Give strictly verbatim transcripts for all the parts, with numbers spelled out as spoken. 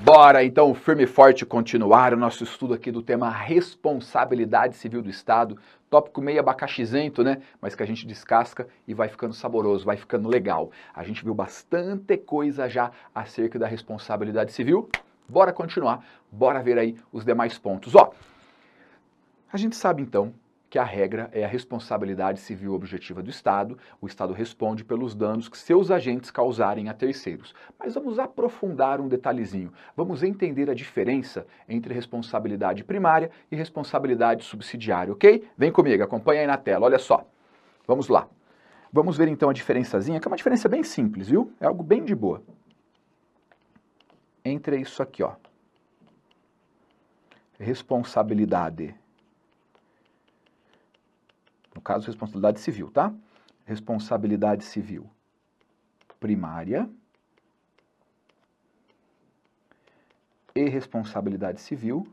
Bora então, firme e forte, continuar o nosso estudo aqui do tema responsabilidade civil do Estado, tópico meio abacaxizento, né? Mas que a gente descasca e vai ficando saboroso, vai ficando legal. A gente viu bastante coisa já acerca da responsabilidade civil. Bora continuar, bora ver aí os demais pontos. Ó, a gente sabe então que a regra é a responsabilidade civil objetiva do Estado. O Estado responde pelos danos que seus agentes causarem a terceiros. Mas vamos aprofundar um detalhezinho. Vamos entender a diferença entre responsabilidade primária e responsabilidade subsidiária, ok? Vem comigo, acompanha aí na tela, olha só. Vamos lá. Vamos ver então a diferençazinha, que é uma diferença bem simples, viu? É algo bem de boa. Entre isso aqui, ó. Responsabilidade. No caso, responsabilidade civil, tá? Responsabilidade civil primária e responsabilidade civil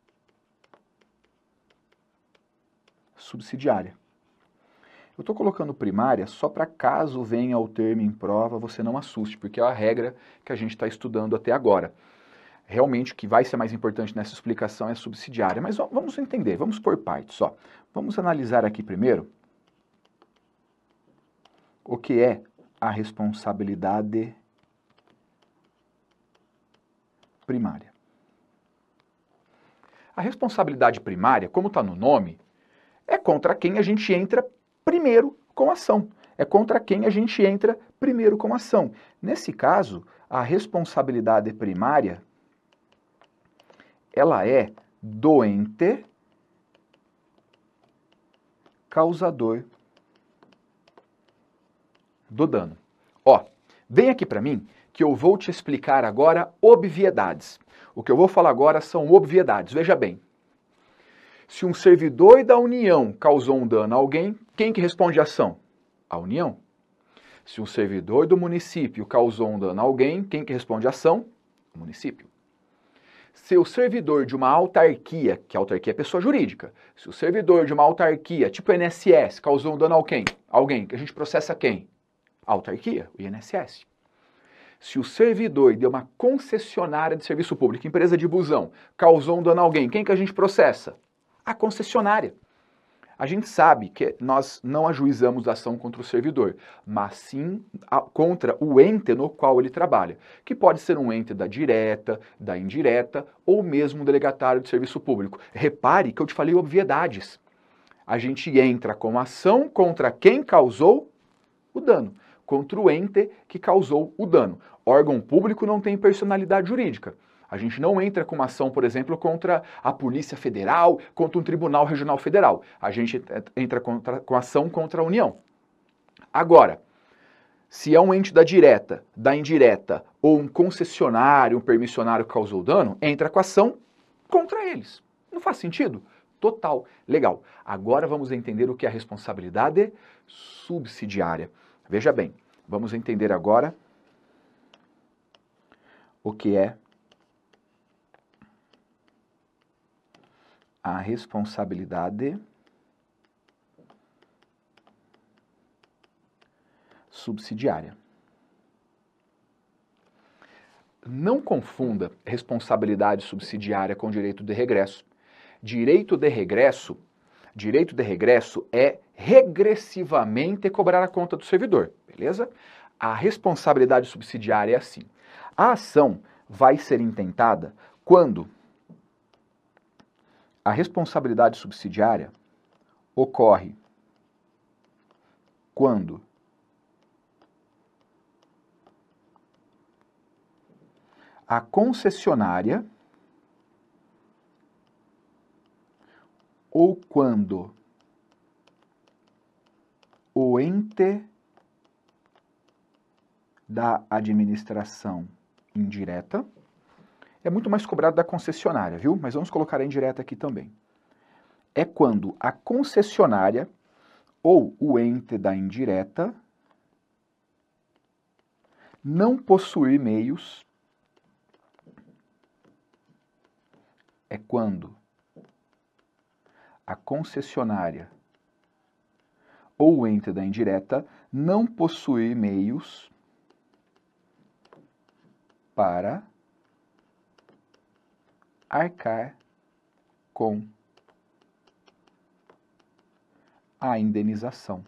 subsidiária. Eu estou colocando primária só para caso venha o termo em prova, você não assuste, porque é a regra que a gente está estudando até agora. Realmente o que vai ser mais importante nessa explicação é subsidiária, mas ó, vamos entender, vamos por partes, ó. Vamos analisar aqui primeiro o que é a responsabilidade primária. A responsabilidade primária, como está no nome, é contra quem a gente entra primeiro com ação. É contra quem a gente entra primeiro com ação. Nesse caso, a responsabilidade primária ela é do ente causador do dano. Ó, vem aqui para mim que eu vou te explicar agora obviedades. O que eu vou falar agora são obviedades. Veja bem, se um servidor da União causou um dano a alguém, quem que responde a ação? A União. Se um servidor do município causou um dano a alguém, quem que responde a ação? O município. Se o servidor de uma autarquia, que a autarquia é pessoa jurídica, se o servidor de uma autarquia, tipo I N S S, causou um dano a alguém, alguém, que a gente processa quem? A autarquia, o I N S S. Se o servidor de uma concessionária de serviço público, empresa de busão, causou um dano a alguém, quem que a gente processa? A concessionária. A gente sabe que nós não ajuizamos a ação contra o servidor, mas sim a, contra o ente no qual ele trabalha, que pode ser um ente da direta, da indireta ou mesmo um delegatário de serviço público. Repare que eu te falei obviedades. A gente entra com ação contra quem causou o dano, contra o ente que causou o dano. Órgão público não tem personalidade jurídica. A gente não entra com uma ação, por exemplo, contra a Polícia Federal, contra um Tribunal Regional Federal. A gente entra contra, com ação contra a União. Agora, se é um ente da direta, da indireta, ou um concessionário, um permissionário que causou dano, entra com ação contra eles. Não faz sentido? Total. Legal. Agora vamos entender o que é a responsabilidade subsidiária. Veja bem, vamos entender agora o que é a responsabilidade subsidiária. Não confunda responsabilidade subsidiária com direito de regresso. Direito de regresso, direito de regresso é regressivamente cobrar a conta do servidor, beleza? A responsabilidade subsidiária é assim. A ação vai ser intentada quando a responsabilidade subsidiária ocorre quando a concessionária ou quando o ente da administração indireta é muito mais cobrado da concessionária, viu? Mas vamos colocar a indireta aqui também. É quando a concessionária ou o ente da indireta não possuir meios, é quando a concessionária ou o ente da indireta não possuir meios para arcar com a indenização.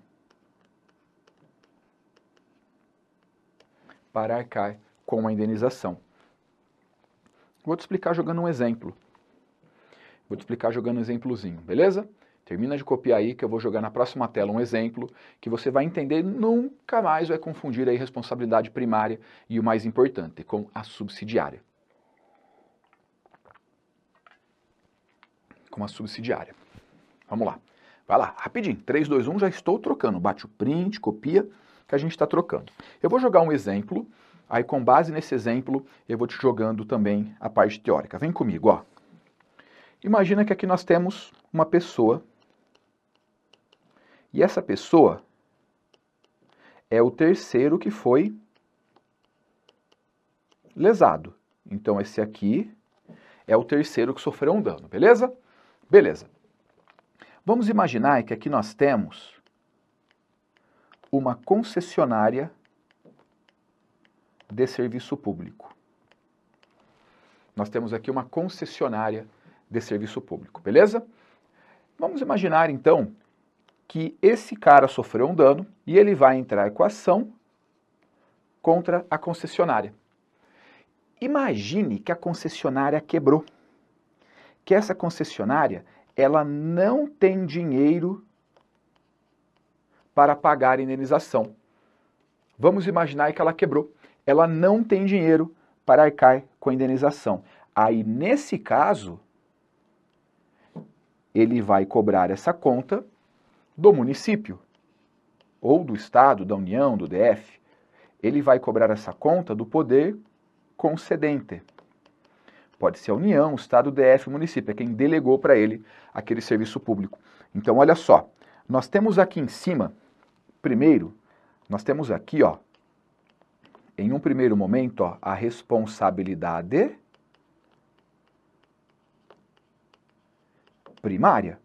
Para arcar com a indenização. Vou te explicar jogando um exemplo. Vou te explicar jogando um exemplozinho, beleza? Termina de copiar aí que eu vou jogar na próxima tela um exemplo que você vai entender, nunca mais vai confundir aí responsabilidade primária e o mais importante, com a subsidiária. Com a subsidiária. Vamos lá. Vai lá, rapidinho. três, dois, um, já estou trocando. Bate o print, copia, que a gente está trocando. Eu vou jogar um exemplo, aí com base nesse exemplo eu vou te jogando também a parte teórica. Vem comigo, ó. Imagina que aqui nós temos uma pessoa, e essa pessoa é o terceiro que foi lesado. Então esse aqui é o terceiro que sofreu um dano, beleza? Beleza. Vamos imaginar que aqui nós temos uma concessionária de serviço público. Nós temos aqui uma concessionária de serviço público, beleza? Vamos imaginar, então, que esse cara sofreu um dano e ele vai entrar com a ação contra a concessionária. Imagine que a concessionária quebrou, que essa concessionária, ela não tem dinheiro para pagar a indenização. Vamos imaginar que ela quebrou, ela não tem dinheiro para arcar com a indenização. Aí, nesse caso, ele vai cobrar essa conta do município, ou do Estado, da União, do D F. Ele vai cobrar essa conta do poder concedente. Pode ser a União, o Estado, o D F, o município, é quem delegou para ele aquele serviço público. Então, olha só, nós temos aqui em cima, primeiro, nós temos aqui, ó, em um primeiro momento, ó, a responsabilidade primária.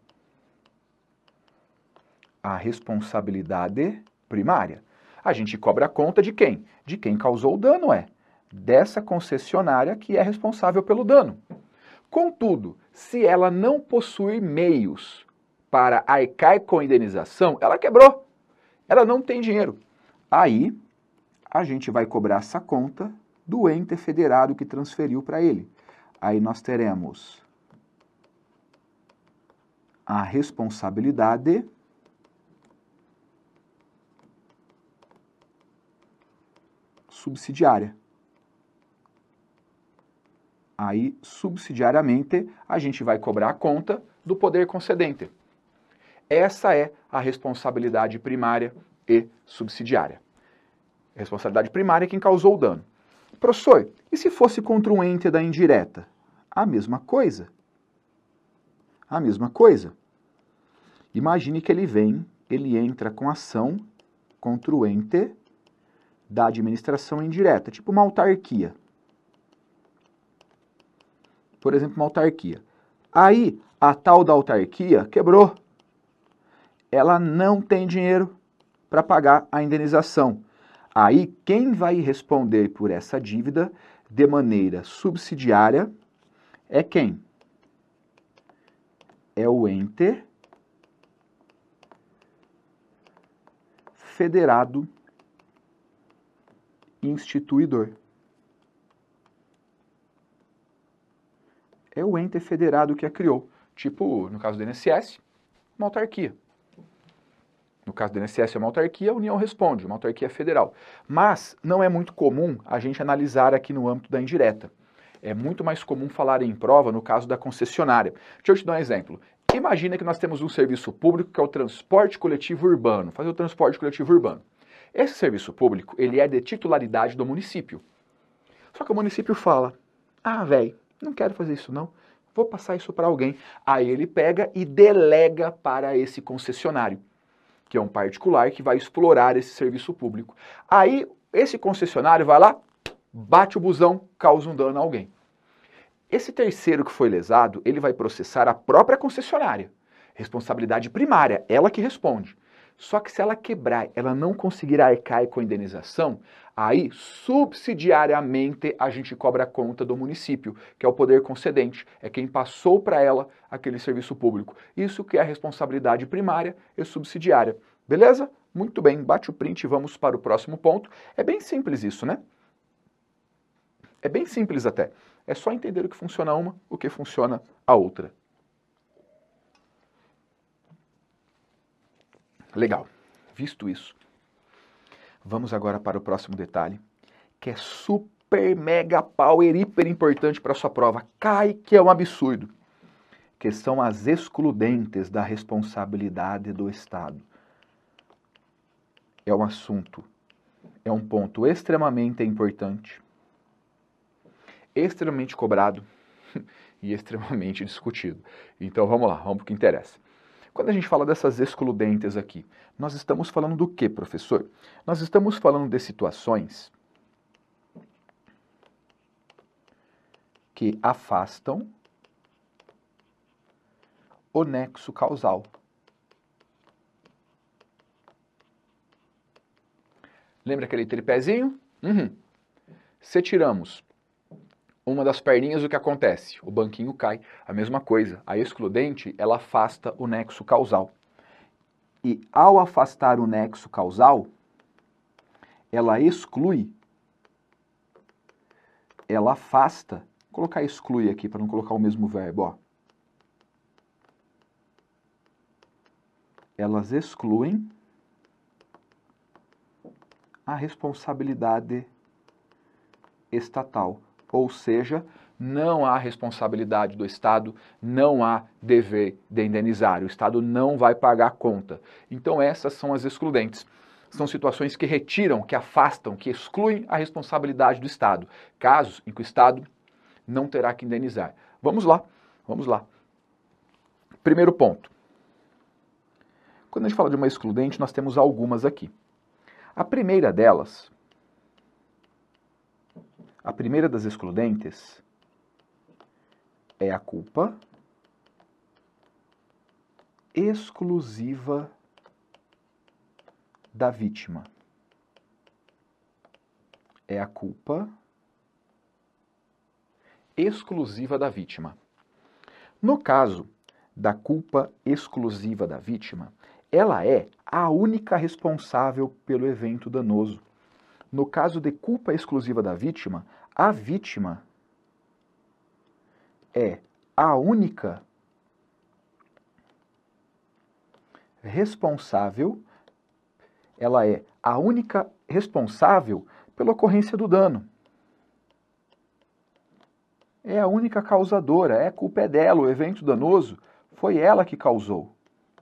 A responsabilidade primária. A gente cobra a conta de quem? De quem causou o dano, é. Dessa concessionária que é responsável pelo dano. Contudo, se ela não possuir meios para arcar com a indenização, ela quebrou. Ela não tem dinheiro. Aí, a gente vai cobrar essa conta do ente federado que transferiu para ele. Aí nós teremos a responsabilidade subsidiária. Aí, subsidiariamente, a gente vai cobrar a conta do poder concedente. Essa é a responsabilidade primária e subsidiária. A responsabilidade primária é quem causou o dano. Professor, e se fosse contra um ente da indireta? A mesma coisa. A mesma coisa. Imagine que ele vem, ele entra com ação contra o ente da administração indireta, tipo uma autarquia. Por exemplo, uma autarquia. Aí, a tal da autarquia quebrou. Ela não tem dinheiro para pagar a indenização. Aí, quem vai responder por essa dívida de maneira subsidiária é quem? É o ente federado instituidor. É o ente federado que a criou. Tipo, no caso do I N S S, uma autarquia. No caso do I N S S é uma autarquia, a União responde, uma autarquia federal. Mas não é muito comum a gente analisar aqui no âmbito da indireta. É muito mais comum falar em prova no caso da concessionária. Deixa eu te dar um exemplo. Imagina que nós temos um serviço público que é o transporte coletivo urbano. Fazer o transporte coletivo urbano. Esse serviço público, ele é de titularidade do município. Só que o município fala, ah, velho, não quero fazer isso não, vou passar isso para alguém. Aí ele pega e delega para esse concessionário, que é um particular que vai explorar esse serviço público. Aí esse concessionário vai lá, bate o busão, causa um dano a alguém. Esse terceiro que foi lesado, ele vai processar a própria concessionária. Responsabilidade primária, ela que responde. Só que se ela quebrar, ela não conseguir arcar com a indenização, Aí, subsidiariamente, a gente cobra a conta do município, que é o poder concedente, é quem passou para ela aquele serviço público. Isso que é a responsabilidade primária e subsidiária. Beleza? Muito bem, bate o print e vamos para o próximo ponto. É bem simples isso, né? É bem simples até. É só entender o que funciona uma, o que funciona a outra. Legal. Visto isso, vamos agora para o próximo detalhe, que é super, mega, power, hiper importante para a sua prova. Cai que é um absurdo. Que são as excludentes da responsabilidade do Estado. É um assunto, é um ponto extremamente importante, extremamente cobrado e extremamente discutido. Então vamos lá, vamos para o que interessa. Quando a gente fala dessas excludentes aqui, nós estamos falando do que, professor? Nós estamos falando de situações que afastam o nexo causal. Lembra aquele tripézinho? Uhum. Se tiramos uma das perninhas, o que acontece? O banquinho cai. A mesma coisa. A excludente, ela afasta o nexo causal. E ao afastar o nexo causal, ela exclui, ela afasta, vou colocar exclui aqui para não colocar o mesmo verbo, ó. Elas excluem a responsabilidade estatal. Ou seja, não há responsabilidade do Estado, não há dever de indenizar. O Estado não vai pagar a conta. Então essas são as excludentes. São situações que retiram, que afastam, que excluem a responsabilidade do Estado. Casos em que o Estado não terá que indenizar. Vamos lá, vamos lá. Primeiro ponto. Quando a gente fala de uma excludente, nós temos algumas aqui. A primeira delas... A primeira das excludentes é a culpa exclusiva da vítima. É a culpa exclusiva da vítima. No caso da culpa exclusiva da vítima, ela é a única responsável pelo evento danoso. No caso de culpa exclusiva da vítima, a vítima é a única responsável, ela é a única responsável pela ocorrência do dano. É a única causadora, é a culpa é dela, o evento danoso foi ela que causou.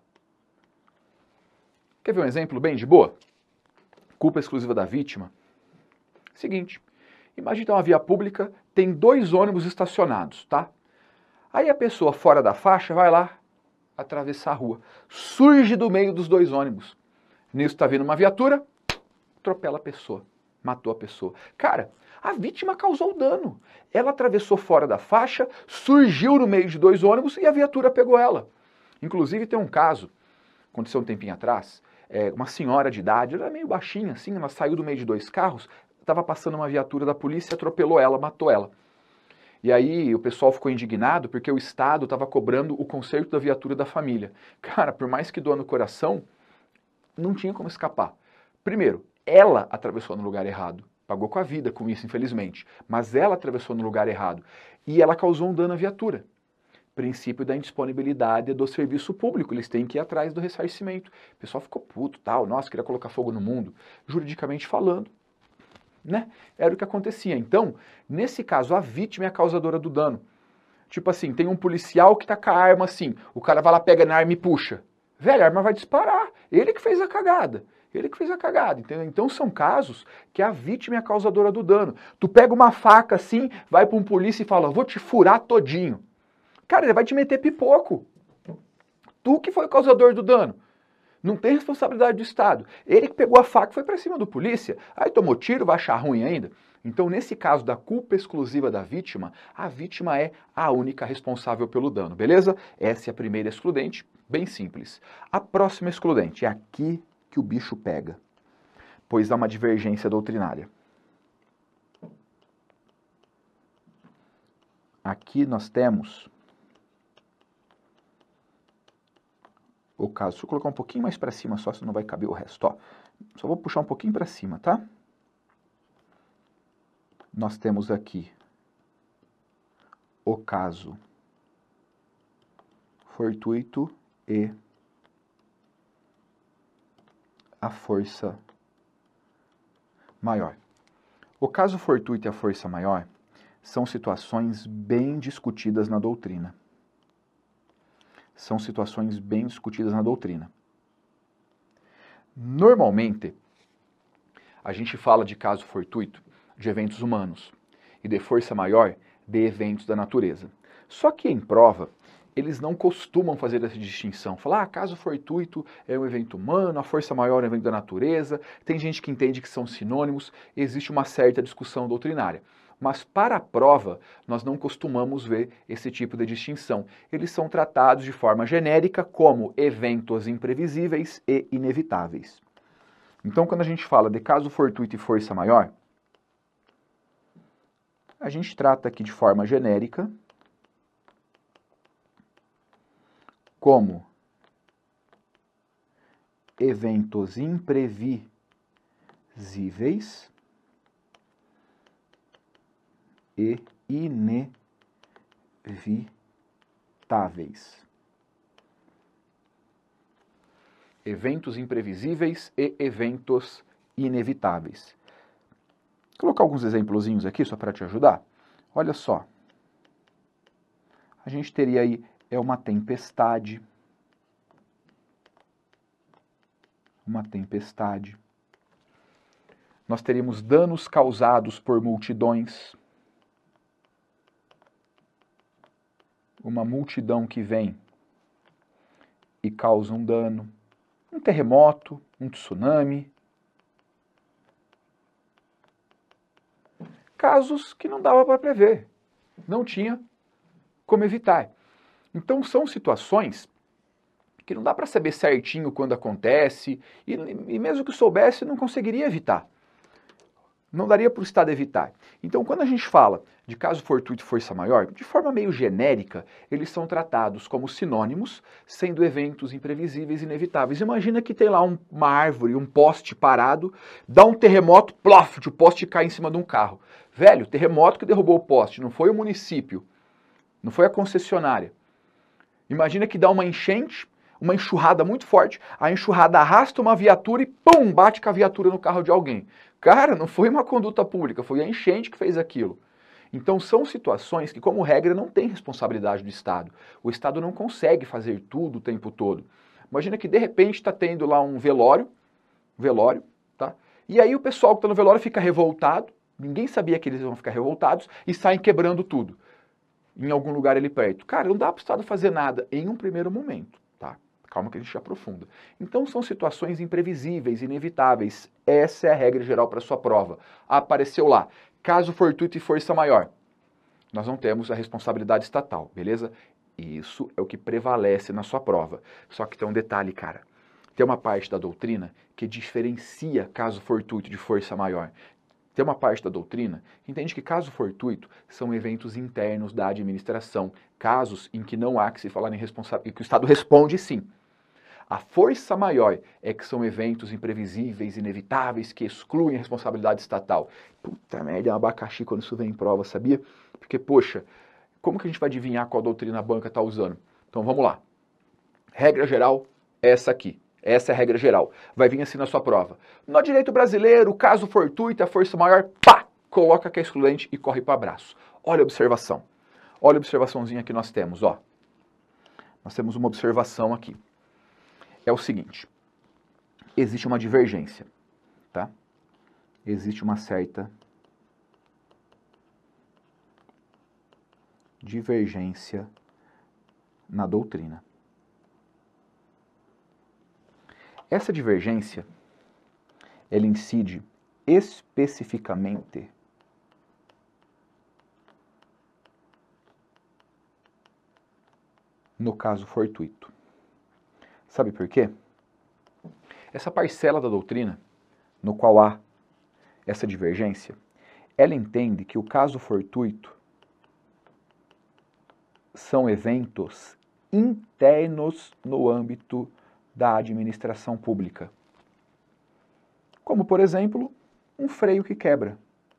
Quer ver um exemplo bem de boa? Culpa exclusiva da vítima. Seguinte, imagina uma via pública, tem dois ônibus estacionados, tá? Aí a pessoa fora da faixa vai lá atravessar a rua. Surge do meio dos dois ônibus. Nisso tá vindo uma viatura, atropela a pessoa, matou a pessoa. Cara, a vítima causou o dano. Ela atravessou fora da faixa, surgiu no meio de dois ônibus e a viatura pegou ela. Inclusive tem um caso, aconteceu um tempinho atrás, é, uma senhora de idade, ela era meio baixinha assim, ela saiu do meio de dois carros, estava passando uma viatura da polícia, atropelou ela, matou ela. E aí o pessoal ficou indignado porque o Estado estava cobrando o conserto da viatura da família. Cara, por mais que doa no coração, não tinha como escapar. Primeiro, ela atravessou no lugar errado. Pagou com a vida com isso, infelizmente. Mas ela atravessou no lugar errado. E ela causou um dano à viatura. Princípio da indisponibilidade do serviço público. Eles têm que ir atrás do ressarcimento. O pessoal ficou puto, tal. Nossa, queria colocar fogo no mundo. Juridicamente falando, né? Era o que acontecia. Então, nesse caso, a vítima é a causadora do dano. Tipo assim, tem um policial que tá com a arma assim. O cara vai lá, pega na arma e puxa. Velho, a arma vai disparar. Ele que fez a cagada. Ele que fez a cagada, entendeu? Então são casos que a vítima é a causadora do dano. Tu pega uma faca assim, vai para um polícia e fala, vou te furar todinho. Cara, ele vai te meter pipoco. Tu que foi o causador do dano. Não tem responsabilidade do Estado. Ele que pegou a faca e foi para cima do polícia. Aí tomou tiro, vai achar ruim ainda. Então, nesse caso da culpa exclusiva da vítima, a vítima é a única responsável pelo dano, beleza? Essa é a primeira excludente, bem simples. A próxima excludente é aqui que o bicho pega, pois há uma divergência doutrinária. aqui nós temos o caso. Deixa eu colocar um pouquinho mais para cima só, senão não vai caber o resto. Ó, só vou puxar um pouquinho para cima, tá? Nós temos aqui o caso fortuito e a força maior. O caso fortuito e a força maior são situações bem discutidas na doutrina. São situações bem discutidas na doutrina. Normalmente, a gente fala de caso fortuito de eventos humanos e de força maior de eventos da natureza. Só que em prova, eles não costumam fazer essa distinção. Falar, ah, caso fortuito é um evento humano, a força maior é um evento da natureza. Tem gente que entende que são sinônimos, existe uma certa discussão doutrinária. Mas para a prova, nós não costumamos ver esse tipo de distinção. Eles são tratados de forma genérica como eventos imprevisíveis e inevitáveis. Então, quando a gente fala de caso fortuito e força maior, a gente trata aqui de forma genérica como eventos imprevisíveis e inevitáveis. Eventos imprevisíveis e eventos inevitáveis. Vou colocar alguns exemplozinhos aqui só para te ajudar. Olha só. A gente teria aí é uma tempestade. Uma tempestade. Nós teríamos danos causados por multidões. Uma multidão que vem e causa um dano. Um terremoto, um tsunami. Casos que não dava para prever. Não tinha como evitar. Então são situações que não dá para saber certinho quando acontece, e, e mesmo que soubesse, não conseguiria evitar. Não daria para o Estado evitar. Então, quando a gente fala de caso fortuito e força maior, de forma meio genérica, eles são tratados como sinônimos, sendo eventos imprevisíveis e inevitáveis. Imagina que tem lá um, uma árvore, um poste parado, dá um terremoto, plof, o poste cai em cima de um carro. Velho, terremoto que derrubou o poste, não foi o município, não foi a concessionária. Imagina que dá uma enchente, uma enxurrada muito forte, a enxurrada arrasta uma viatura e pum, bate com a viatura no carro de alguém. Cara, não foi uma conduta pública, foi a enchente que fez aquilo. Então são situações que, como regra, não tem responsabilidade do Estado. O Estado não consegue fazer tudo o tempo todo. Imagina que de repente está tendo lá um velório, velório, tá? E aí o pessoal que está no velório fica revoltado, ninguém sabia que eles iam ficar revoltados, e saem quebrando tudo. Em algum lugar ali perto. Cara, não dá para o Estado fazer nada em um primeiro momento, tá? Calma que a gente aprofunda. Então são situações imprevisíveis, inevitáveis. Essa é a regra geral para a sua prova. Apareceu lá, caso fortuito e força maior. Nós não temos a responsabilidade estatal, beleza? Isso é o que prevalece na sua prova. Só que tem um detalhe, cara. Tem uma parte da doutrina que diferencia caso fortuito de força maior. Tem uma parte da doutrina que entende que caso fortuito são eventos internos da administração, casos em que não há que se falar em responsabilidade, que o Estado responde sim. A força maior é que são eventos imprevisíveis, inevitáveis, que excluem a responsabilidade estatal. Puta merda, é um abacaxi quando isso vem em prova, sabia? Porque, poxa, como que a gente vai adivinhar qual doutrina a banca está usando? Então vamos lá. Regra geral, essa aqui. Essa é a regra geral. Vai vir assim na sua prova. No direito brasileiro, caso fortuito, a força maior, pá, coloca que é excludente e corre para abraço. Olha a observação. Olha a observaçãozinha que nós temos, ó. Nós temos uma observação aqui. É o seguinte. Existe uma divergência, tá? Existe uma certa divergência na doutrina. Essa divergência, ela incide especificamente no caso fortuito. Sabe por quê? Essa parcela da doutrina, no qual há essa divergência, ela entende que o caso fortuito são eventos internos no âmbito da administração pública. Como, por exemplo, um freio que quebra.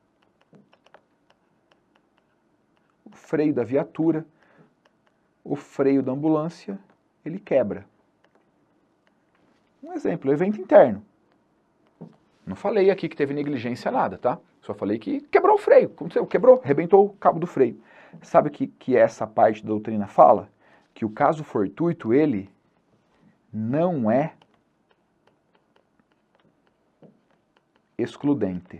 O freio da viatura, o freio da ambulância, ele quebra. Um exemplo, evento interno. Não falei aqui que teve negligência nada, tá? Só falei que quebrou o freio. Aconteceu, quebrou, arrebentou o cabo do freio. Sabe o que, que essa parte da doutrina fala? Que o caso fortuito, ele não é excludente.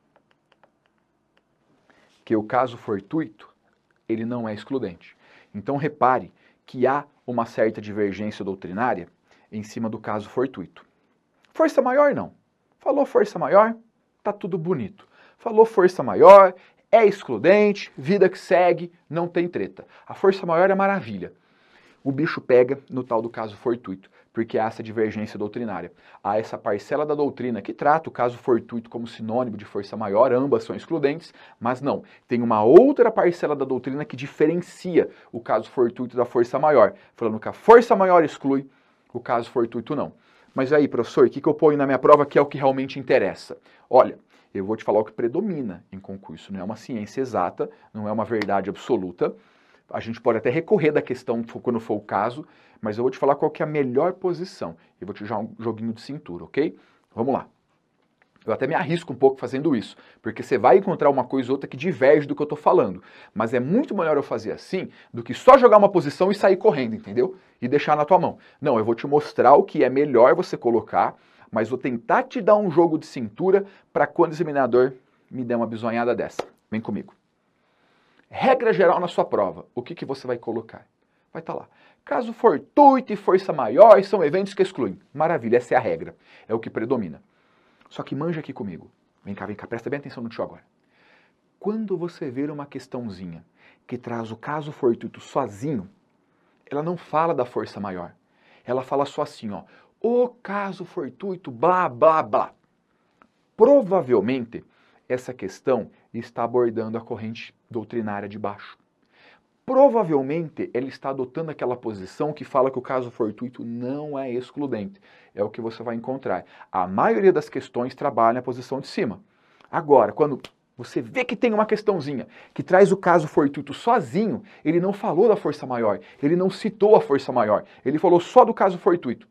Que o caso fortuito, ele não é excludente. Então repare que há uma certa divergência doutrinária em cima do caso fortuito. Força maior não. Falou força maior, tá tudo bonito. Falou força maior, é excludente, vida que segue, não tem treta. A força maior é maravilha. O bicho pega no tal do caso fortuito, porque há essa divergência doutrinária. Há essa parcela da doutrina que trata o caso fortuito como sinônimo de força maior, ambas são excludentes, mas não. Tem uma outra parcela da doutrina que diferencia o caso fortuito da força maior, falando que a força maior exclui, o caso fortuito não. Mas aí, professor, o que, que eu ponho na minha prova que é o que realmente interessa? Olha, eu vou te falar o que predomina em concurso, não é uma ciência exata, não é uma verdade absoluta. A gente pode até recorrer da questão quando for o caso, mas eu vou te falar qual que é a melhor posição. Eu vou te dar um joguinho de cintura, ok? Vamos lá. Eu até me arrisco um pouco fazendo isso, porque você vai encontrar uma coisa ou outra que diverge do que eu estou falando. Mas é muito melhor eu fazer assim do que só jogar uma posição e sair correndo, entendeu? E deixar na tua mão. Não, eu vou te mostrar o que é melhor você colocar, mas vou tentar te dar um jogo de cintura para quando o examinador me der uma bisonhada dessa. Vem comigo. Regra geral na sua prova, o que, que você vai colocar? Vai estar lá. Caso fortuito e força maior são eventos que excluem. Maravilha, essa é a regra. É o que predomina. Só que manja aqui comigo. Vem cá, vem cá, presta bem atenção no tio agora. Quando você ver uma questãozinha que traz o caso fortuito sozinho, ela não fala da força maior. Ela fala só assim, ó. O caso fortuito, blá, blá, blá. Provavelmente, essa questão está abordando a corrente doutrinária de baixo. Provavelmente, ele está adotando aquela posição que fala que o caso fortuito não é excludente. É o que você vai encontrar. A maioria das questões trabalha na posição de cima. Agora, quando você vê que tem uma questãozinha que traz o caso fortuito sozinho, ele não falou da força maior, ele não citou a força maior, ele falou só do caso fortuito.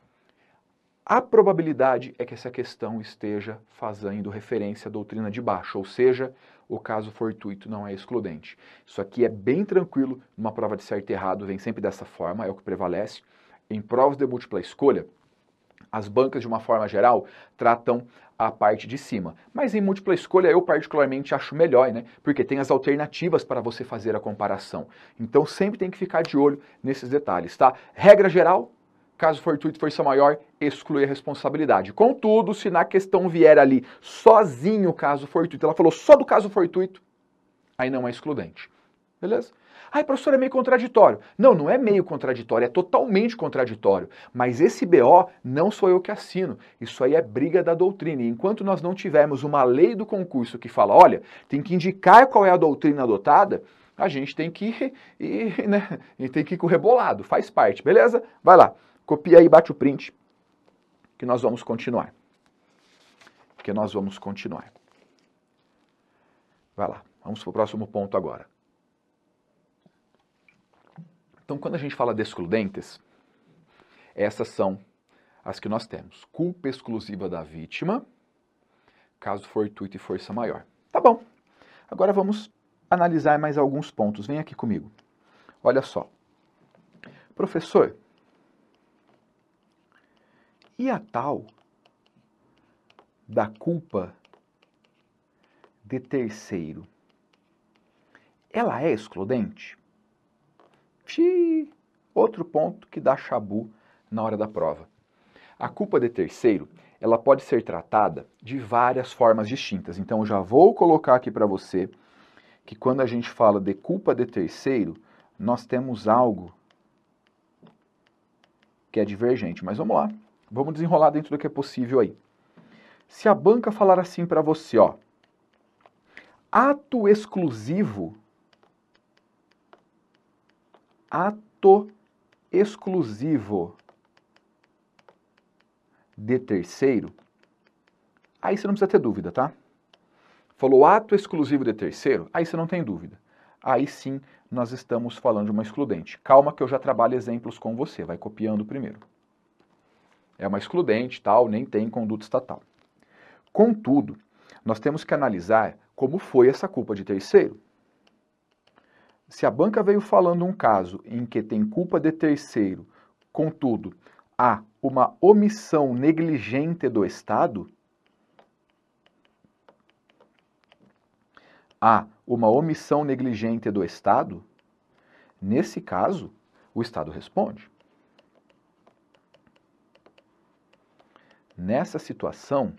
A probabilidade é que essa questão esteja fazendo referência à doutrina de baixo, ou seja, o caso fortuito não é excludente. Isso aqui é bem tranquilo, numa prova de certo e errado, vem sempre dessa forma, é o que prevalece. Em provas de múltipla escolha, as bancas, de uma forma geral, tratam a parte de cima. Mas em múltipla escolha, eu particularmente acho melhor, né? Porque tem as alternativas para você fazer a comparação. Então sempre tem que ficar de olho nesses detalhes, tá? Regra geral, caso fortuito força maior, exclui a responsabilidade. Contudo, se na questão vier ali sozinho o caso fortuito, ela falou só do caso fortuito, aí não é excludente. Beleza? Ai, professor, é meio contraditório. Não, não é meio contraditório, é totalmente contraditório. Mas esse B O não sou eu que assino. Isso aí é briga da doutrina. E enquanto nós não tivermos uma lei do concurso que fala, olha, tem que indicar qual é a doutrina adotada, a gente tem que ir, né? A gente tem que ir com o rebolado. Faz parte, beleza? Vai lá. Copia aí, bate o print, que nós vamos continuar. Que nós vamos continuar. Vai lá, vamos para o próximo ponto agora. Então, quando a gente fala de excludentes, essas são as que nós temos. Culpa exclusiva da vítima, caso fortuito e força maior. Tá bom. Agora vamos analisar mais alguns pontos. Vem aqui comigo. Olha só. Professor, e a tal da culpa de terceiro, ela é excludente? Xiii, outro ponto que dá chabu na hora da prova. A culpa de terceiro, ela pode ser tratada de várias formas distintas. Então, eu já vou colocar aqui para você que quando a gente fala de culpa de terceiro, nós temos algo que é divergente. Mas vamos lá. Vamos desenrolar dentro do que é possível aí. Se a banca falar assim para você, ó, ato exclusivo ato exclusivo de terceiro, aí você não precisa ter dúvida, tá? Falou ato exclusivo de terceiro, aí você não tem dúvida. Aí sim nós estamos falando de uma excludente. Calma que eu já trabalho exemplos com você, vai copiando primeiro. É uma excludente, tal, nem tem conduta estatal. Contudo, nós temos que analisar como foi essa culpa de terceiro. Se a banca veio falando um caso em que tem culpa de terceiro, contudo, há uma omissão negligente do Estado, há uma omissão negligente do Estado, nesse caso, o Estado responde. Nessa situação,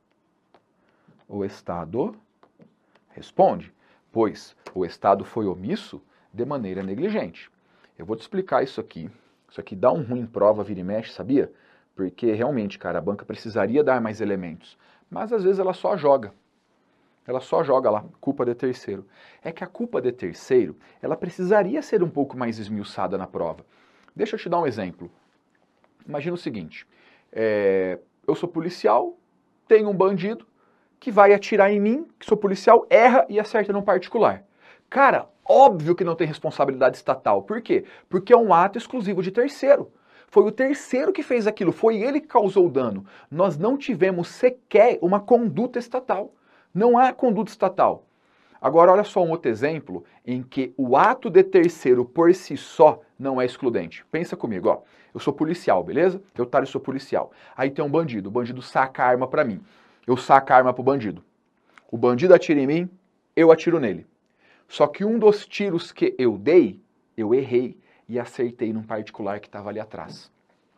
o Estado responde, pois o Estado foi omisso de maneira negligente. Eu vou te explicar isso aqui. Isso aqui dá um ruim em prova, vira e mexe, sabia? Porque realmente, cara, a banca precisaria dar mais elementos. Mas às vezes ela só joga. Ela só joga lá, culpa de terceiro. É que a culpa de terceiro, ela precisaria ser um pouco mais esmiuçada na prova. Deixa eu te dar um exemplo. Imagina o seguinte, é, eu sou policial, tenho um bandido que vai atirar em mim, que sou policial, erra e acerta no particular. Cara, óbvio que não tem responsabilidade estatal. Por quê? Porque é um ato exclusivo de terceiro. Foi o terceiro que fez aquilo, foi ele que causou o dano. Nós não tivemos sequer uma conduta estatal. Não há conduta estatal. Agora, olha só um outro exemplo em que o ato de terceiro por si só não é excludente. Pensa comigo, ó. Eu sou policial, beleza? Eu, Thales, sou policial. Aí tem um bandido, o bandido saca a arma pra mim. Eu saco a arma pro bandido. O bandido atira em mim, eu atiro nele. Só que um dos tiros que eu dei, eu errei e acertei num particular que estava ali atrás.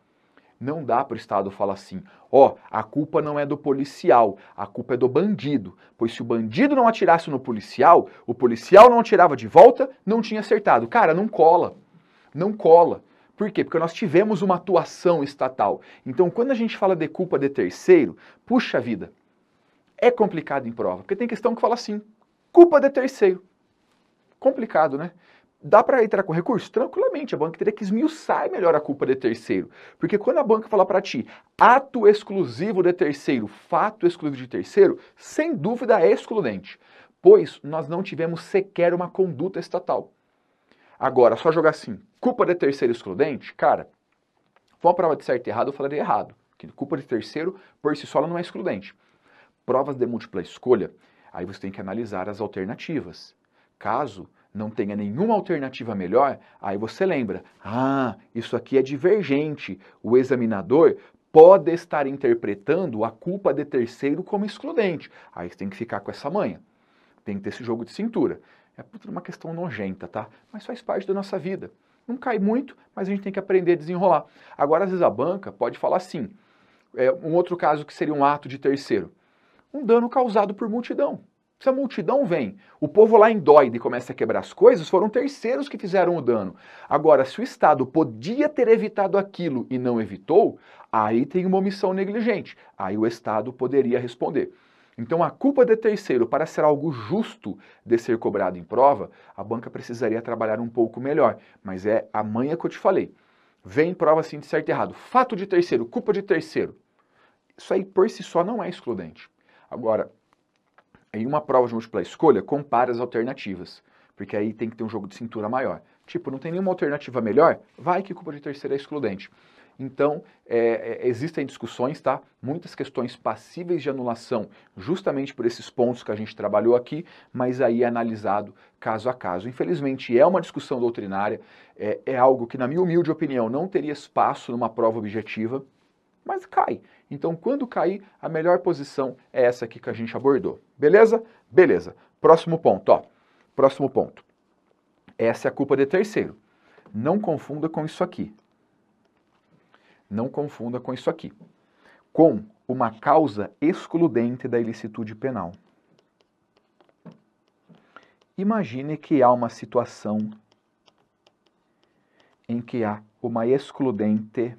Não dá para o Estado falar assim, ó, oh, a culpa não é do policial, a culpa é do bandido. Pois se o bandido não atirasse no policial, o policial não atirava de volta, não tinha acertado. Cara, não cola. Não cola. Por quê? Porque nós tivemos uma atuação estatal. Então, quando a gente fala de culpa de terceiro, puxa vida, é complicado em prova. Porque tem questão que fala assim, culpa de terceiro. Complicado, né? Dá para entrar com recurso? Tranquilamente, a banca teria que esmiuçar melhor a culpa de terceiro. Porque quando a banca falar para ti, ato exclusivo de terceiro, fato exclusivo de terceiro, sem dúvida é excludente. Pois nós não tivemos sequer uma conduta estatal. Agora, só jogar assim, culpa de terceiro excludente, cara, foi uma prova de certo e errado, eu falaria errado. Que culpa de terceiro, por si só, ela não é excludente. Provas de múltipla escolha, aí você tem que analisar as alternativas. Caso não tenha nenhuma alternativa melhor, aí você lembra, ah, isso aqui é divergente, o examinador pode estar interpretando a culpa de terceiro como excludente. Aí você tem que ficar com essa manha, tem que ter esse jogo de cintura. É uma questão nojenta, tá? Mas faz parte da nossa vida. Não cai muito, mas a gente tem que aprender a desenrolar. Agora, às vezes a banca pode falar assim, é, um outro caso que seria um ato de terceiro, um dano causado por multidão. Se a multidão vem, o povo lá endoida e começa a quebrar as coisas, foram terceiros que fizeram o dano. Agora, se o Estado podia ter evitado aquilo e não evitou, aí tem uma omissão negligente. Aí o Estado poderia responder. Então, a culpa de terceiro, para ser algo justo de ser cobrado em prova, a banca precisaria trabalhar um pouco melhor. Mas é a manha que eu te falei. Vem prova assim de certo e errado. Fato de terceiro, culpa de terceiro. Isso aí por si só não é excludente. Agora, em uma prova de múltipla escolha, compare as alternativas, porque aí tem que ter um jogo de cintura maior. Tipo, não tem nenhuma alternativa melhor? Vai que culpa de terceiro é excludente. Então, é, é, existem discussões, tá? Muitas questões passíveis de anulação, justamente por esses pontos que a gente trabalhou aqui, mas aí é analisado caso a caso. Infelizmente, é uma discussão doutrinária, é, é algo que, na minha humilde opinião, não teria espaço numa prova objetiva, mas cai. Então, quando cair, a melhor posição é essa aqui que a gente abordou. Beleza? Beleza. Próximo ponto, ó. Próximo ponto. Essa é a culpa de terceiro. Não confunda com isso aqui. Não confunda com isso aqui. Com uma causa excludente da ilicitude penal. Imagine que há uma situação em que há uma excludente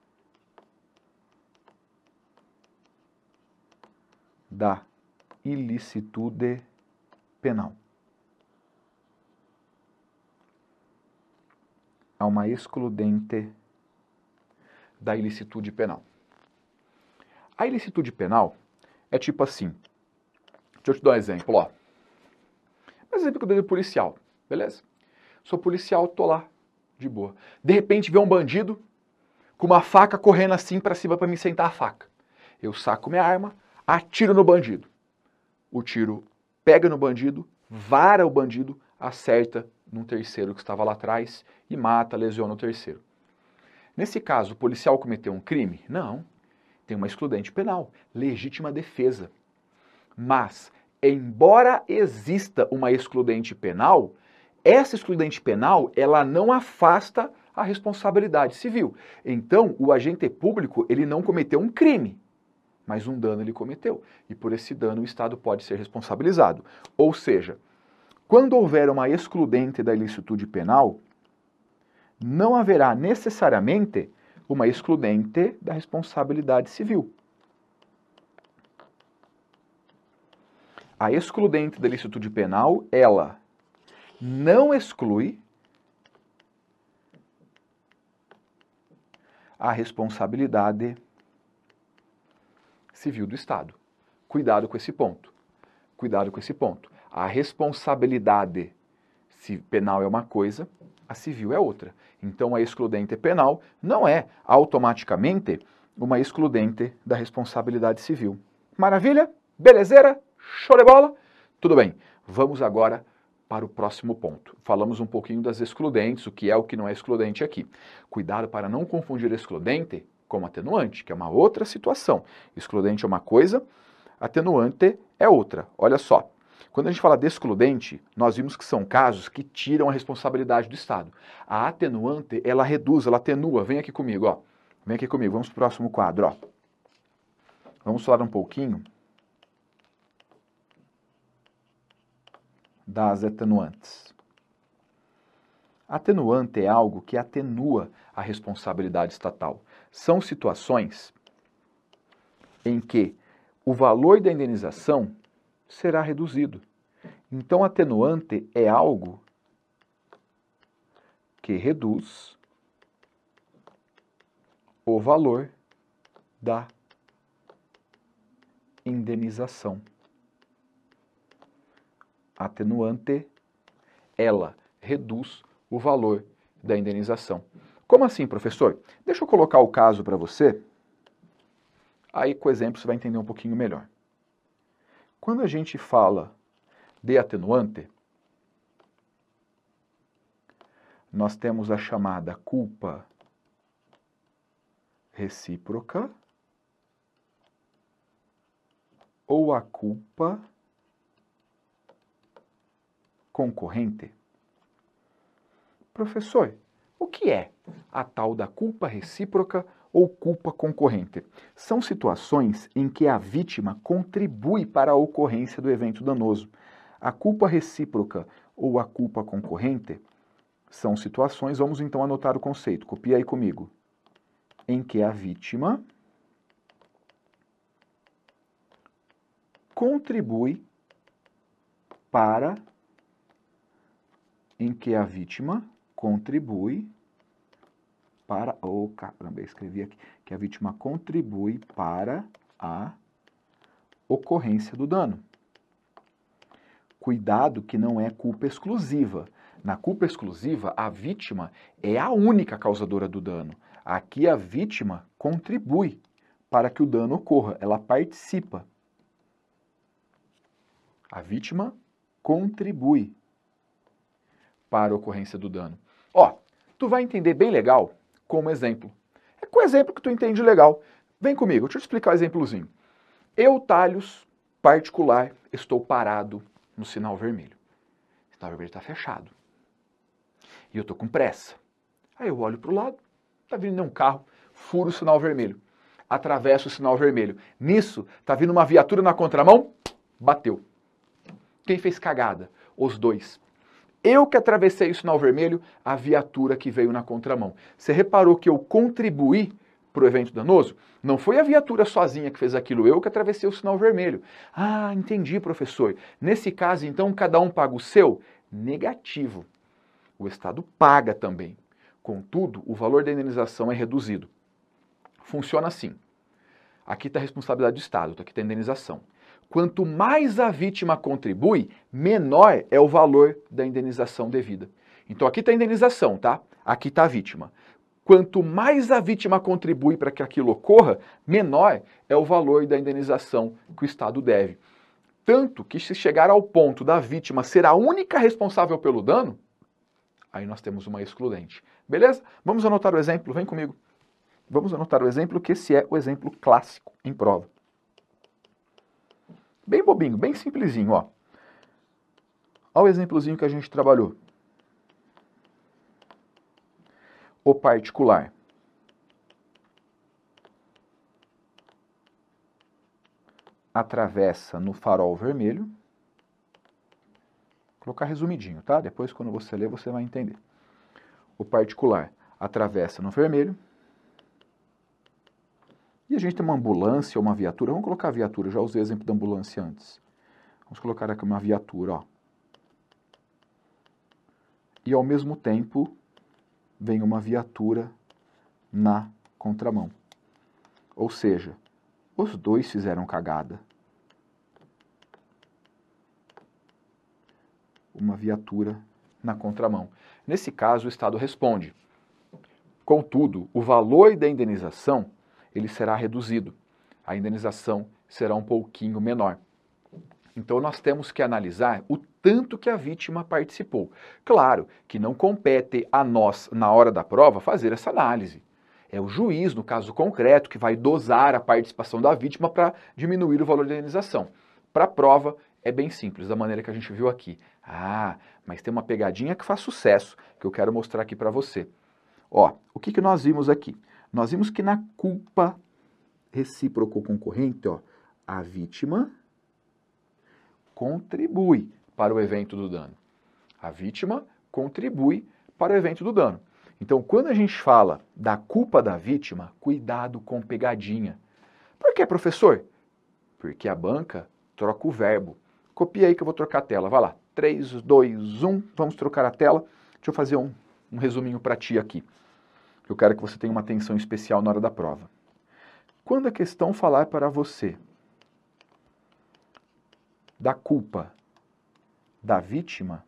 da ilicitude penal. a uma excludente da ilicitude penal. A ilicitude penal é tipo assim, deixa eu te dar um exemplo, ó. Um exemplo do policial, beleza? Sou policial, tô lá, de boa. De repente vê um bandido com uma faca correndo assim pra cima pra me sentar a faca. Eu saco minha arma, atiro no bandido. O tiro pega no bandido, vara o bandido, acerta num terceiro que estava lá atrás e mata, lesiona o terceiro. Nesse caso, o policial cometeu um crime? Não. Tem uma excludente penal, legítima defesa. Mas, embora exista uma excludente penal, essa excludente penal, ela não afasta a responsabilidade civil. Então, o agente público, ele não cometeu um crime, mas um dano ele cometeu. E por esse dano o Estado pode ser responsabilizado. Ou seja, quando houver uma excludente da ilicitude penal, não haverá necessariamente uma excludente da responsabilidade civil. A excludente da ilicitude penal, ela não exclui a responsabilidade civil do Estado. Cuidado com esse ponto. Cuidado com esse ponto. A responsabilidade penal é uma coisa, a civil é outra. Então, a excludente penal não é automaticamente uma excludente da responsabilidade civil. Maravilha? Belezeira? Show de bola? Tudo bem. Vamos agora para o próximo ponto. Falamos um pouquinho das excludentes, o que é o que não é excludente aqui. Cuidado para não confundir excludente com atenuante, que é uma outra situação. Excludente é uma coisa, atenuante é outra. Olha só. Quando a gente fala de excludente, nós vimos que são casos que tiram a responsabilidade do Estado. A atenuante, ela reduz, ela atenua. Vem aqui comigo, ó. Vem aqui comigo, vamos para o próximo quadro, ó. Vamos falar um pouquinho das atenuantes. Atenuante é algo que atenua a responsabilidade estatal. São situações em que o valor da indenização será reduzido. Então, atenuante é algo que reduz o valor da indenização. Atenuante, ela reduz o valor da indenização. Como assim, professor? Deixa eu colocar o caso para você. Aí, com o exemplo, você vai entender um pouquinho melhor. Quando a gente fala de atenuante, nós temos a chamada culpa recíproca ou a culpa concorrente. Professor, o que é a tal da culpa recíproca ou culpa concorrente? São situações em que a vítima contribui para a ocorrência do evento danoso. A culpa recíproca ou a culpa concorrente são situações, vamos então anotar o conceito, copia aí comigo, em que a vítima contribui para, em que a vítima contribui para, oh caramba, eu escrevi aqui, que a vítima contribui para a ocorrência do dano. Cuidado que não é culpa exclusiva. Na culpa exclusiva, a vítima é a única causadora do dano. Aqui a vítima contribui para que o dano ocorra, ela participa. A vítima contribui para a ocorrência do dano. Ó, tu vai entender bem legal como exemplo. É com o exemplo que tu entende legal. Vem comigo, deixa eu te explicar o exemplozinho. Eu, Thales, particular, estou parado no sinal vermelho. O sinal vermelho está fechado. E eu estou com pressa. Aí eu olho para o lado, está vindo um carro, furo o sinal vermelho. Atravesso o sinal vermelho. Nisso, está vindo uma viatura na contramão, bateu. Quem fez cagada? Os dois. Eu que atravessei o sinal vermelho, a viatura que veio na contramão. Você reparou que eu contribuí para o evento danoso? Não foi a viatura sozinha que fez aquilo, eu que atravessei o sinal vermelho. Ah, entendi, professor. Nesse caso, então, cada um paga o seu? Negativo. O Estado paga também. Contudo, o valor da indenização é reduzido. Funciona assim. Aqui está a responsabilidade do Estado, aqui está a indenização. Quanto mais a vítima contribui, menor é o valor da indenização devida. Então aqui está a indenização, tá? Aqui está a vítima. Quanto mais a vítima contribui para que aquilo ocorra, menor é o valor da indenização que o Estado deve. Tanto que se chegar ao ponto da vítima ser a única responsável pelo dano, aí nós temos uma excludente. Beleza? Vamos anotar o exemplo, vem comigo. Vamos anotar o exemplo, que esse é o exemplo clássico em prova. Bem bobinho, bem simplesinho, ó. Olha o exemplozinho que a gente trabalhou. O particular atravessa no farol vermelho. Vou colocar resumidinho, tá? Depois, quando você ler, você vai entender. O particular atravessa no vermelho. E a gente tem uma ambulância ou uma viatura. Vamos colocar a viatura, eu já usei o exemplo da ambulância antes. Vamos colocar aqui uma viatura, ó. E ao mesmo tempo vem uma viatura na contramão. Ou seja, os dois fizeram cagada. Uma viatura na contramão. Nesse caso, o Estado responde. Contudo, o valor da indenização ele será reduzido. A indenização será um pouquinho menor. Então, nós temos que analisar o tanto que a vítima participou. Claro que não compete a nós, na hora da prova, fazer essa análise. É o juiz, no caso concreto, que vai dosar a participação da vítima para diminuir o valor da indenização. Para a prova, é bem simples, da maneira que a gente viu aqui. Ah, mas tem uma pegadinha que faz sucesso, que eu quero mostrar aqui para você. Ó, o que, que nós vimos aqui? Nós vimos que na culpa recíproco concorrente, ó, a vítima contribui para o evento do dano. A vítima contribui para o evento do dano. Então, quando a gente fala da culpa da vítima, cuidado com pegadinha. Por que, professor? Porque a banca troca o verbo. Copia aí que eu vou trocar a tela. Vai lá. três, dois, um. Vamos trocar a tela. Deixa eu fazer um, um resuminho para ti aqui. Eu quero que você tenha uma atenção especial na hora da prova. Quando a questão falar para você da culpa da vítima,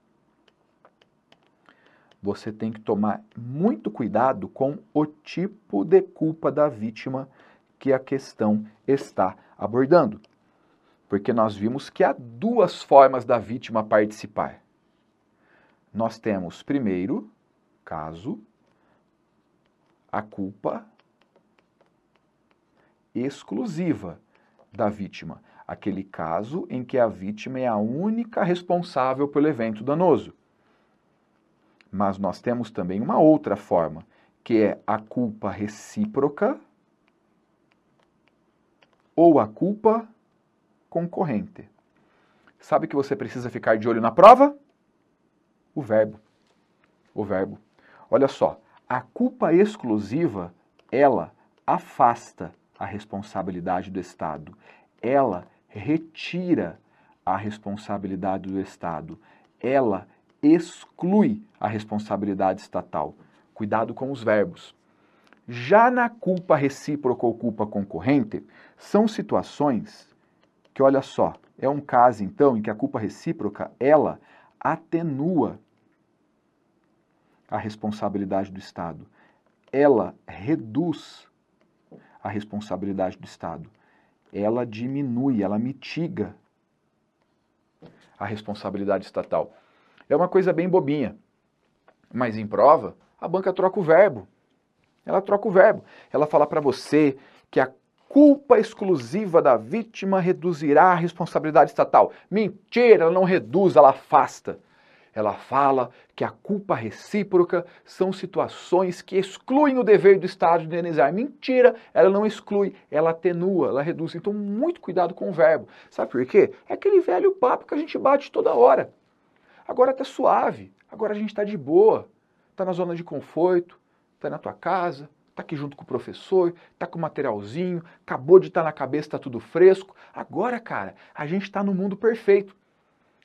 você tem que tomar muito cuidado com o tipo de culpa da vítima que a questão está abordando. Porque nós vimos que há duas formas da vítima participar. Nós temos, primeiro, caso, a culpa exclusiva da vítima. Aquele caso em que a vítima é a única responsável pelo evento danoso. Mas nós temos também uma outra forma, que é a culpa recíproca ou a culpa concorrente. Sabe que você precisa ficar de olho na prova? O verbo. O verbo. Olha só, a culpa exclusiva, ela afasta a responsabilidade do Estado. Ela retira a responsabilidade do Estado. Ela exclui a responsabilidade estatal. Cuidado com os verbos. Já na culpa recíproca ou culpa concorrente, são situações que, olha só, é um caso, então, em que a culpa recíproca, ela atenua a responsabilidade do Estado. Ela reduz a responsabilidade do Estado. Ela diminui, ela mitiga a responsabilidade estatal. É uma coisa bem bobinha, mas em prova, a banca troca o verbo. Ela troca o verbo. Ela fala para você que a culpa exclusiva da vítima reduzirá a responsabilidade estatal. Mentira, ela não reduz, ela afasta. Ela fala que a culpa recíproca são situações que excluem o dever do Estado de indenizar. Mentira, ela não exclui, ela atenua, ela reduz. Então, muito cuidado com o verbo. Sabe por quê? É aquele velho papo que a gente bate toda hora. Agora tá suave, agora a gente tá de boa, tá na zona de conforto, tá na tua casa, tá aqui junto com o professor, tá com o materialzinho, acabou de estar na cabeça, tá tudo fresco. Agora, cara, a gente tá no mundo perfeito.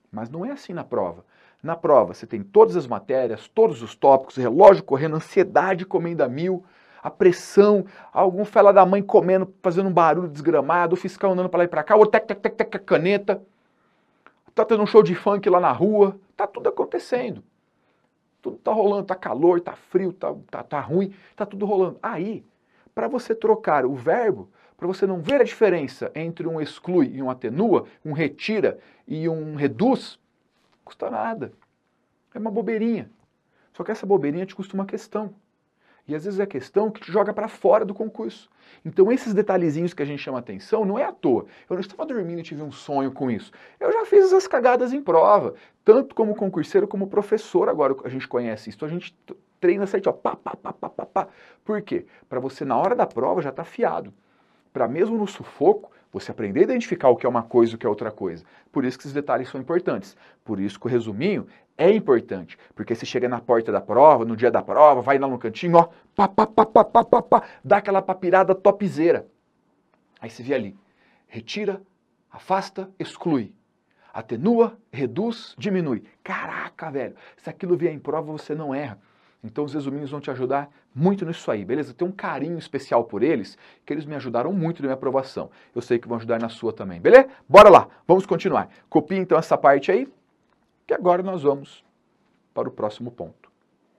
Mas não é assim na prova. Na prova, você tem todas as matérias, todos os tópicos, relógio correndo, ansiedade comendo a mil, a pressão, algum fela da mãe comendo, fazendo um barulho desgramado, o fiscal andando para lá e para cá, o tec, tec, tec, tec, caneta, tá tendo um show de funk lá na rua, tá tudo acontecendo. Tudo tá rolando, tá calor, tá frio, tá, tá, tá ruim, tá tudo rolando. Aí, para você trocar o verbo, para você não ver a diferença entre um exclui e um atenua, um retira e um reduz, custa nada. É uma bobeirinha. Só que essa bobeirinha te custa uma questão. E às vezes é questão que te joga para fora do concurso. Então esses detalhezinhos que a gente chama atenção não é à toa. Eu não estava dormindo e tive um sonho com isso. Eu já fiz essas cagadas em prova, tanto como concurseiro como professor. Agora a gente conhece isso, a gente treina certinho, ó, pá, pá, pá, pá, pá, pá. Por quê? Para você na hora da prova já estar tá afiado. Para mesmo no sufoco, você aprender a identificar o que é uma coisa e o que é outra coisa. Por isso que esses detalhes são importantes. Por isso que o resuminho é importante. Porque você chega na porta da prova, no dia da prova, vai lá no cantinho, ó, pá, pá, pá, pá, pá, pá, pá, dá aquela papirada topzera. Aí você vê ali, retira, afasta, exclui. Atenua, reduz, diminui. Caraca, velho, se aquilo vier em prova, você não erra. Então os resuminhos vão te ajudar muito nisso aí, beleza? Tem um carinho especial por eles, que eles me ajudaram muito na minha aprovação. Eu sei que vão ajudar na sua também, beleza? Bora lá, vamos continuar. Copia então essa parte aí, que agora nós vamos para o próximo ponto.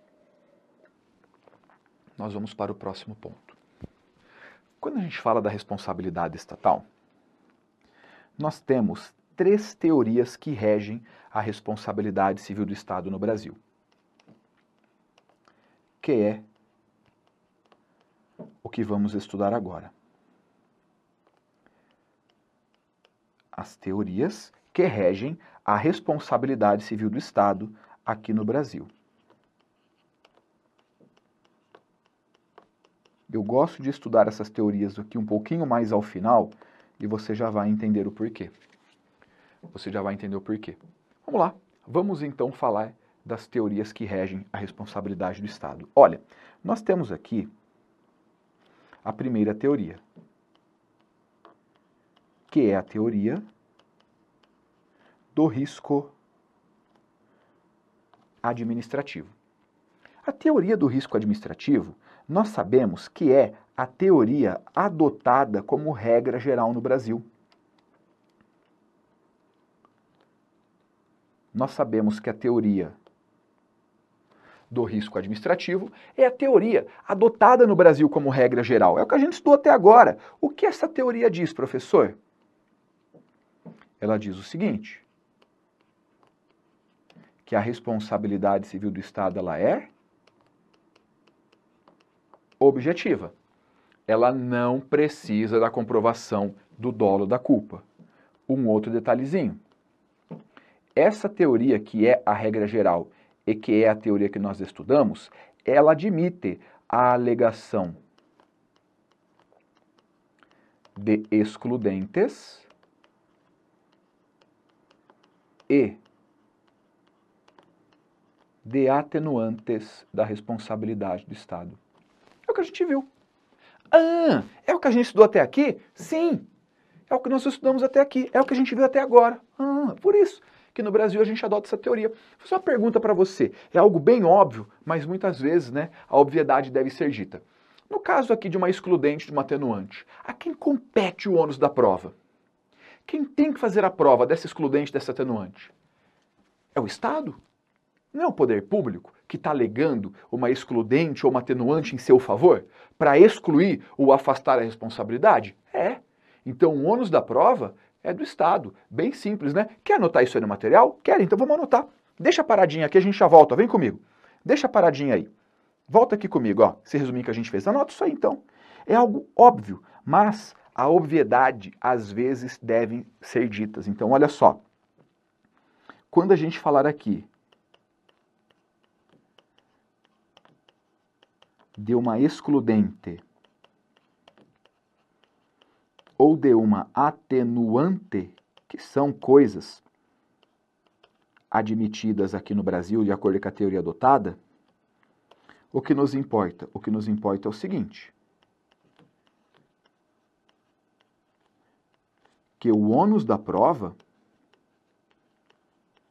Nós vamos para o próximo ponto. Quando a gente fala da responsabilidade estatal, nós temos três teorias que regem a responsabilidade civil do Estado no Brasil. Que é o que vamos estudar agora. As teorias que regem a responsabilidade civil do Estado aqui no Brasil. Eu gosto de estudar essas teorias aqui um pouquinho mais ao final e você já vai entender o porquê. Você já vai entender o porquê. Vamos lá, vamos então falar das teorias que regem a responsabilidade do Estado. Olha, nós temos aqui a primeira teoria, que é a teoria do risco administrativo. A teoria do risco administrativo, nós sabemos que é a teoria adotada como regra geral no Brasil. Nós sabemos que a teoria do risco administrativo é a teoria adotada no Brasil como regra geral. É o que a gente estudou até agora. O que essa teoria diz, professor? Ela diz o seguinte, que a responsabilidade civil do Estado ela é objetiva. Ela não precisa da comprovação do dolo da culpa. Um outro detalhezinho. Essa teoria, que é a regra geral e que é a teoria que nós estudamos, ela admite a alegação de excludentes e de atenuantes da responsabilidade do Estado. É o que a gente viu. Ah, é o que a gente estudou até aqui? Sim, é o que nós estudamos até aqui, é o que a gente viu até agora. Ah, por isso que no Brasil a gente adota essa teoria. Vou fazer uma pergunta para você. É algo bem óbvio, mas muitas vezes, né, a obviedade deve ser dita. No caso aqui de uma excludente, de uma atenuante, a quem compete o ônus da prova? Quem tem que fazer a prova dessa excludente, dessa atenuante? É o Estado? Não é o poder público que está alegando uma excludente ou uma atenuante em seu favor para excluir ou afastar a responsabilidade? É. Então o ônus da prova é do Estado. Bem simples, né? Quer anotar isso aí no material? Quer? Então vamos anotar. Deixa paradinha aqui, a gente já volta. Vem comigo. Deixa paradinha aí. Volta aqui comigo, ó. Esse resuminho que a gente fez. Anota isso aí então. É algo óbvio, mas a obviedade às vezes devem ser ditas. Então olha só. Quando a gente falar aqui de uma excludente ou de uma atenuante, que são coisas admitidas aqui no Brasil de acordo com a teoria adotada, o que nos importa? O que nos importa é o seguinte, que o ônus da prova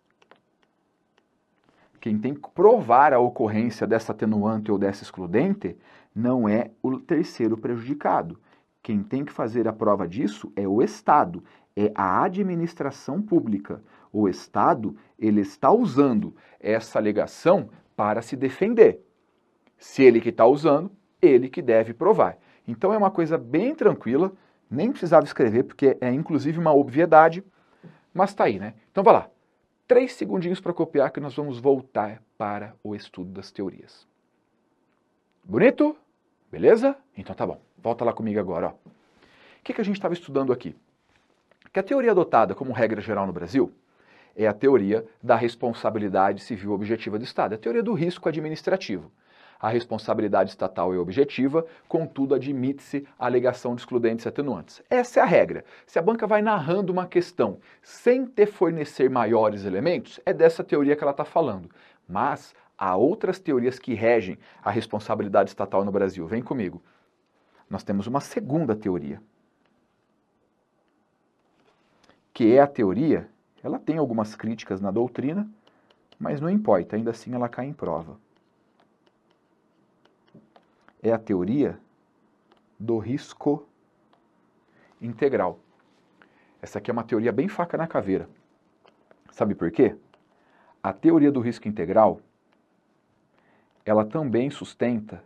Quem tem que provar a ocorrência dessa atenuante ou dessa excludente não é o terceiro prejudicado. Quem tem que fazer a prova disso é o Estado, é a administração pública. O Estado, ele está usando essa alegação para se defender. Se ele que está usando, ele que deve provar. Então é uma coisa bem tranquila, nem precisava escrever, porque é inclusive uma obviedade, mas tá aí, né? Então vai lá. Três segundinhos para copiar que nós vamos voltar para o estudo das teorias. Bonito? Beleza? Então tá bom. Volta lá comigo agora. Ó. O que, que a gente estava estudando aqui? Que a teoria adotada como regra geral no Brasil é a teoria da responsabilidade civil objetiva do Estado, é a teoria do risco administrativo. A responsabilidade estatal é objetiva, contudo admite-se a alegação de excludentes e atenuantes. Essa é a regra. Se a banca vai narrando uma questão sem te fornecer maiores elementos, é dessa teoria que ela está falando. Mas há outras teorias que regem a responsabilidade estatal no Brasil. Vem comigo. Nós temos uma segunda teoria, que é a teoria, ela tem algumas críticas na doutrina, mas não importa, ainda assim ela cai em prova. É a teoria do risco integral. Essa aqui é uma teoria bem faca na caveira. Sabe por quê? A teoria do risco integral, ela também sustenta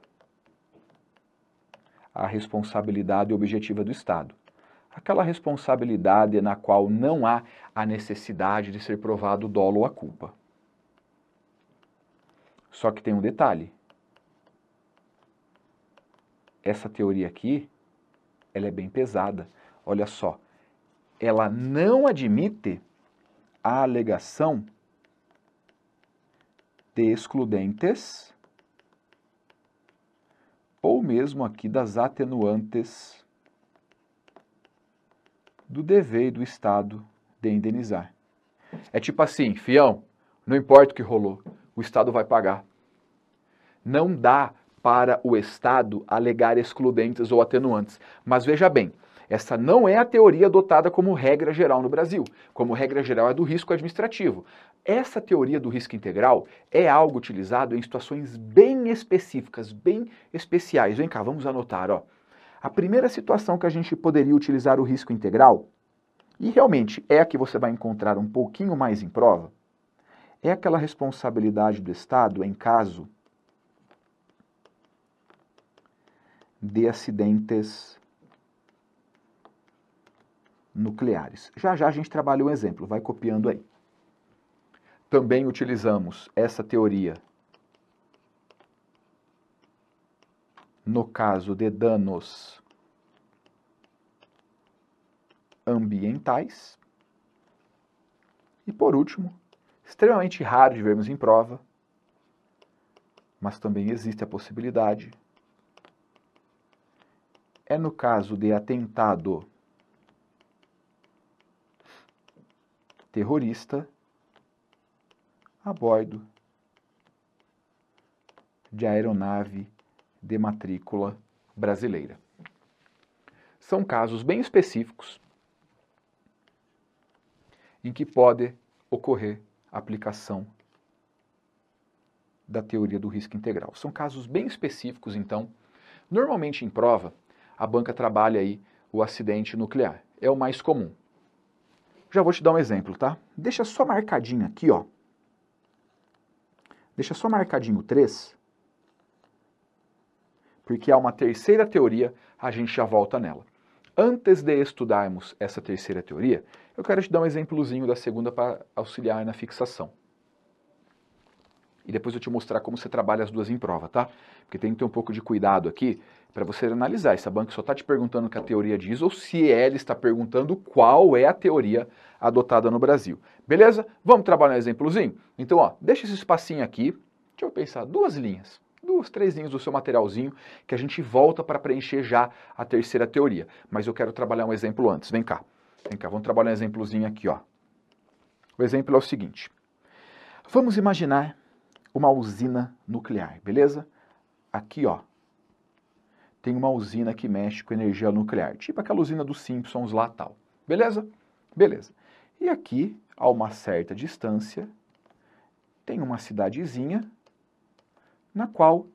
a responsabilidade objetiva do Estado. Aquela responsabilidade na qual não há a necessidade de ser provado o dolo ou a culpa. Só que tem um detalhe. Essa teoria aqui, ela é bem pesada. Olha só, ela não admite a alegação de excludentes ou mesmo aqui das atenuantes do dever do Estado de indenizar. É tipo assim, fião, não importa o que rolou, o Estado vai pagar. Não dá para o Estado alegar excludentes ou atenuantes. Mas veja bem, essa não é a teoria adotada como regra geral no Brasil. Como regra geral é do risco administrativo. Essa teoria do risco integral é algo utilizado em situações bem específicas, bem especiais. Vem cá, vamos anotar, ó. A primeira situação que a gente poderia utilizar o risco integral, e realmente é a que você vai encontrar um pouquinho mais em prova, é aquela responsabilidade do Estado em caso de acidentes nucleares. Já já a gente trabalha um exemplo, vai copiando aí. Também utilizamos essa teoria no caso de danos ambientais. E por último, extremamente raro de vermos em prova, mas também existe a possibilidade, é no caso de atentado terrorista a bordo de aeronave de matrícula brasileira. São casos bem específicos em que pode ocorrer a aplicação da teoria do risco integral. São casos bem específicos, então. Normalmente em prova, a banca trabalha aí o acidente nuclear. É o mais comum. Já vou te dar um exemplo, tá? Deixa só marcadinho aqui, ó. Deixa só marcadinho três, porque há uma terceira teoria, a gente já volta nela. Antes de estudarmos essa terceira teoria, eu quero te dar um exemplozinho da segunda para auxiliar na fixação. E depois eu te mostrar como você trabalha as duas em prova, tá? Porque tem que ter um pouco de cuidado aqui para você analisar se a banca só está te perguntando o que a teoria diz ou se ela está perguntando qual é a teoria adotada no Brasil. Beleza? Vamos trabalhar um exemplozinho? Então, ó, deixa esse espacinho aqui. Deixa eu pensar, duas linhas. Duas, três linhas do seu materialzinho que a gente volta para preencher já a terceira teoria. Mas eu quero trabalhar um exemplo antes. Vem cá. Vem cá, vamos trabalhar um exemplozinho aqui, ó. O exemplo é o seguinte. Vamos imaginar uma usina nuclear, beleza? Aqui, ó, tem uma usina que mexe com energia nuclear, tipo aquela usina dos Simpsons lá tal. Beleza? Beleza. E aqui, a uma certa distância, tem uma cidadezinha na qual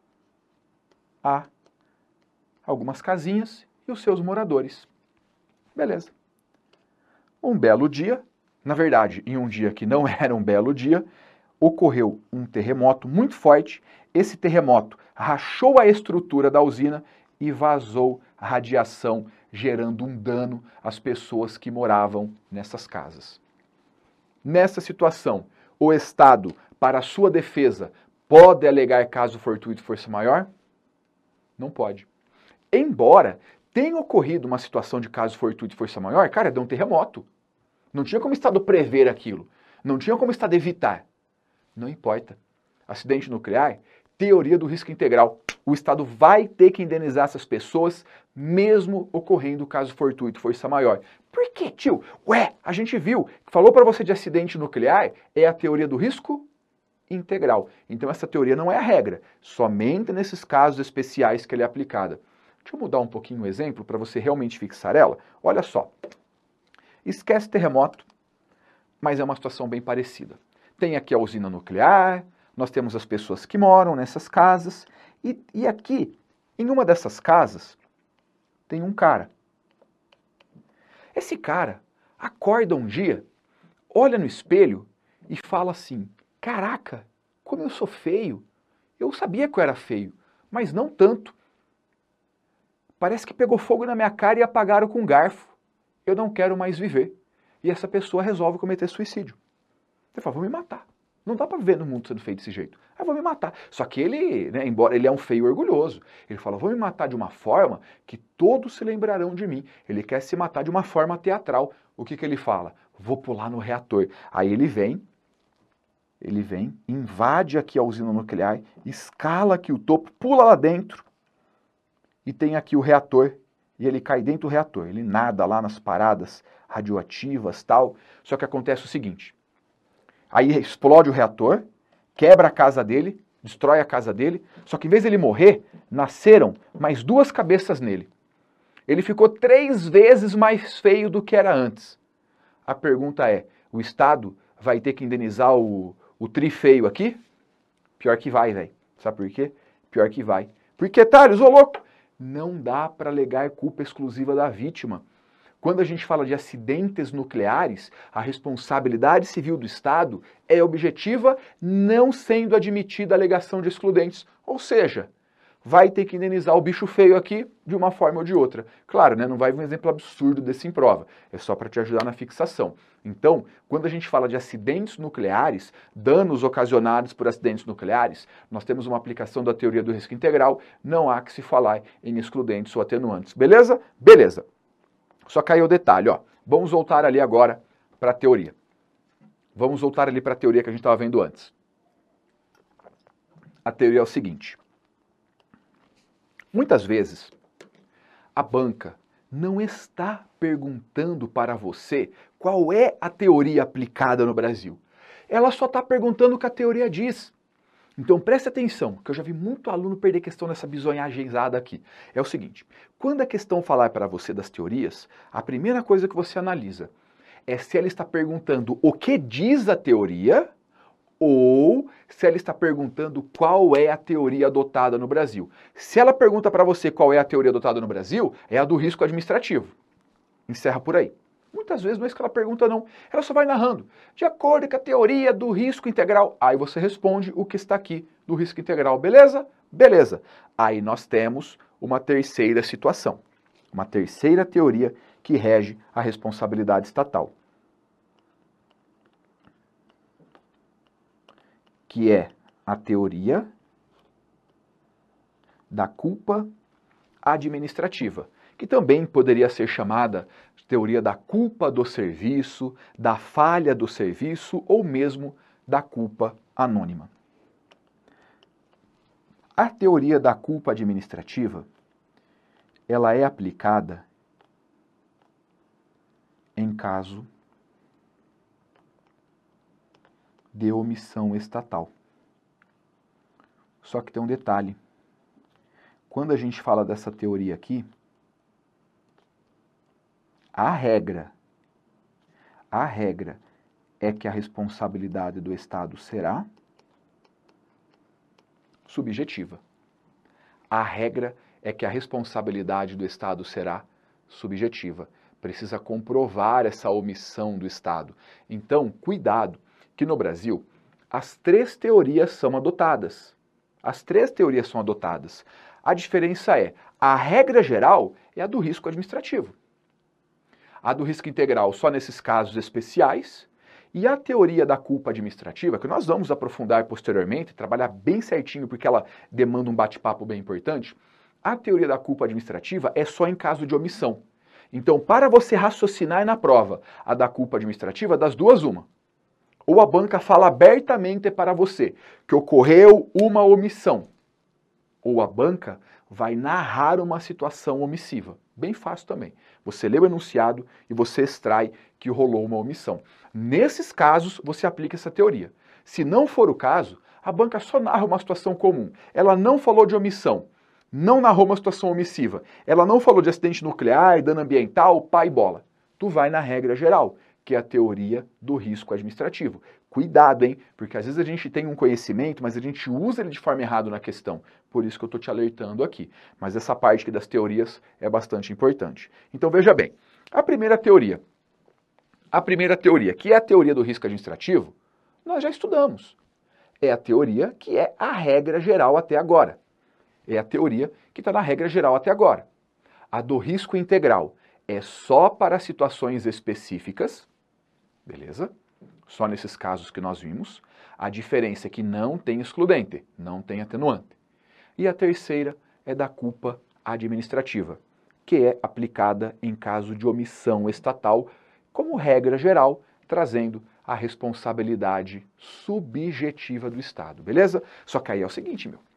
há algumas casinhas e os seus moradores. Beleza. Um belo dia, na verdade, em um dia que não era um belo dia, ocorreu um terremoto muito forte. Esse terremoto rachou a estrutura da usina e vazou radiação, gerando um dano às pessoas que moravam nessas casas. Nessa situação, o Estado, para sua defesa, pode alegar caso fortuito força maior? Não pode. Embora tenha ocorrido uma situação de caso fortuito e força maior, cara, deu um terremoto. Não tinha como o Estado prever aquilo. Não tinha como o Estado evitar. Não importa. Acidente nuclear, teoria do risco integral. O Estado vai ter que indenizar essas pessoas, mesmo ocorrendo caso fortuito força maior. Por quê, tio? Ué, a gente viu, falou para você de acidente nuclear, é a teoria do risco integral. Então essa teoria não é a regra, somente nesses casos especiais que ela é aplicada. Deixa eu mudar um pouquinho o exemplo para você realmente fixar ela. Olha só, esquece terremoto, mas é uma situação bem parecida. Tem aqui a usina nuclear, nós temos as pessoas que moram nessas casas, e, e aqui, em uma dessas casas, tem um cara. Esse cara acorda um dia, olha no espelho e fala assim, caraca, como eu sou feio. Eu sabia que eu era feio, mas não tanto. Parece que pegou fogo na minha cara e apagaram com um garfo. Eu não quero mais viver. E essa pessoa resolve cometer suicídio. Ele fala, vou me matar. Não dá pra viver no mundo sendo feito desse jeito. Ah, vou me matar. Só que ele, né, embora ele é um feio orgulhoso, ele fala, vou me matar de uma forma que todos se lembrarão de mim. Ele quer se matar de uma forma teatral. O que que ele fala? Vou pular no reator. Aí ele vem, ele vem, invade aqui a usina nuclear, escala aqui o topo, pula lá dentro e tem aqui o reator. E ele cai dentro do reator. Ele nada lá nas paradas radioativas, tal. Só que acontece o seguinte. Aí explode o reator, quebra a casa dele, destrói a casa dele, só que em vez de ele morrer, nasceram mais duas cabeças nele. Ele ficou três vezes mais feio do que era antes. A pergunta é, o Estado vai ter que indenizar o, o tri feio aqui? Pior que vai, velho. Sabe por quê? Pior que vai. Porque, Thales, ô louco, não dá para alegar culpa exclusiva da vítima. Quando a gente fala de acidentes nucleares, a responsabilidade civil do Estado é objetiva, não sendo admitida a alegação de excludentes. Ou seja, vai ter que indenizar o bicho feio aqui de uma forma ou de outra. Claro, né, não vai um exemplo absurdo desse em prova, é só para te ajudar na fixação. Então, quando a gente fala de acidentes nucleares, danos ocasionados por acidentes nucleares, nós temos uma aplicação da teoria do risco integral, não há que se falar em excludentes ou atenuantes. Beleza? Beleza. Só caiu o detalhe, ó. Vamos voltar ali agora para a teoria. Vamos voltar ali para a teoria que a gente estava vendo antes. A teoria é o seguinte. Muitas vezes, a banca não está perguntando para você qual é a teoria aplicada no Brasil. Ela só está perguntando o que a teoria diz. Então preste atenção, que eu já vi muito aluno perder questão nessa bizonhagenzada aqui. É o seguinte, quando a questão falar para você das teorias, a primeira coisa que você analisa é se ela está perguntando o que diz a teoria ou se ela está perguntando qual é a teoria adotada no Brasil. Se ela pergunta para você qual é a teoria adotada no Brasil, é a do risco administrativo. Encerra por aí. Muitas vezes não é isso que ela pergunta, não. Ela só vai narrando. De acordo com a teoria do risco integral. Aí você responde o que está aqui do risco integral. Beleza? Beleza. Aí nós temos uma terceira situação. Uma terceira teoria que rege a responsabilidade estatal. Que é a teoria da culpa administrativa, que também poderia ser chamada de teoria da culpa do serviço, da falha do serviço ou mesmo da culpa anônima. A teoria da culpa administrativa, ela é aplicada em caso de omissão estatal. Só que tem um detalhe. Quando a gente fala dessa teoria aqui, a regra, a regra é que a responsabilidade do Estado será subjetiva. A regra é que a responsabilidade do Estado será subjetiva. Precisa comprovar essa omissão do Estado. Então, cuidado, que no Brasil as três teorias são adotadas. As três teorias são adotadas. A diferença é, a regra geral é a do risco administrativo. A do risco integral só nesses casos especiais, e a teoria da culpa administrativa, que nós vamos aprofundar posteriormente, trabalhar bem certinho porque ela demanda um bate-papo bem importante, a teoria da culpa administrativa é só em caso de omissão. Então, para você raciocinar na prova a da culpa administrativa, das duas uma. Ou a banca fala abertamente para você que ocorreu uma omissão, ou a banca vai narrar uma situação omissiva. Bem fácil também. Você lê o enunciado e você extrai que rolou uma omissão. Nesses casos, você aplica essa teoria. Se não for o caso, a banca só narra uma situação comum. Ela não falou de omissão, não narrou uma situação omissiva. Ela não falou de acidente nuclear, dano ambiental, pá e bola. Tu vai na regra geral, que é a teoria do risco administrativo. Cuidado, hein? Porque às vezes a gente tem um conhecimento, mas a gente usa ele de forma errada na questão. Por isso que eu estou te alertando aqui. Mas essa parte aqui das teorias é bastante importante. Então veja bem, a primeira teoria, a primeira teoria, que é a teoria do risco administrativo, nós já estudamos. É a teoria que é a regra geral até agora. É a teoria que está na regra geral até agora. A do risco integral é só para situações específicas, beleza? Só nesses casos que nós vimos. A diferença é que não tem excludente, não tem atenuante. E a terceira é da culpa administrativa, que é aplicada em caso de omissão estatal, como regra geral, trazendo a responsabilidade subjetiva do Estado, beleza? Só que aí é o seguinte, meu.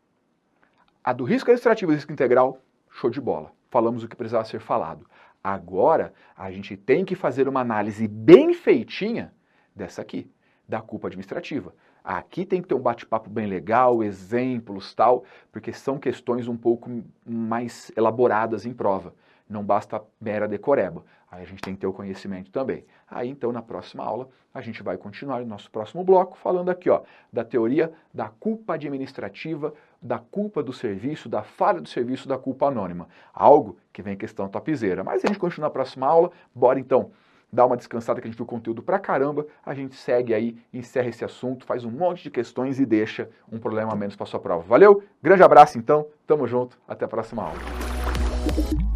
A do risco administrativo e risco integral, show de bola. Falamos o que precisava ser falado. Agora, a gente tem que fazer uma análise bem feitinha dessa aqui, da culpa administrativa. Aqui tem que ter um bate-papo bem legal, exemplos, tal, porque são questões um pouco mais elaboradas em prova. Não basta mera decoreba. Aí a gente tem que ter o conhecimento também. Aí, então, na próxima aula, a gente vai continuar no nosso próximo bloco, falando aqui, ó, da teoria da culpa administrativa, da culpa do serviço, da falha do serviço, da culpa anônima. Algo que vem questão topzera. Mas a gente continua na próxima aula. Bora, então, dar uma descansada que a gente viu conteúdo pra caramba. A gente segue aí, encerra esse assunto, faz um monte de questões e deixa um problema a menos para sua prova. Valeu? Grande abraço, então. Tamo junto. Até a próxima aula.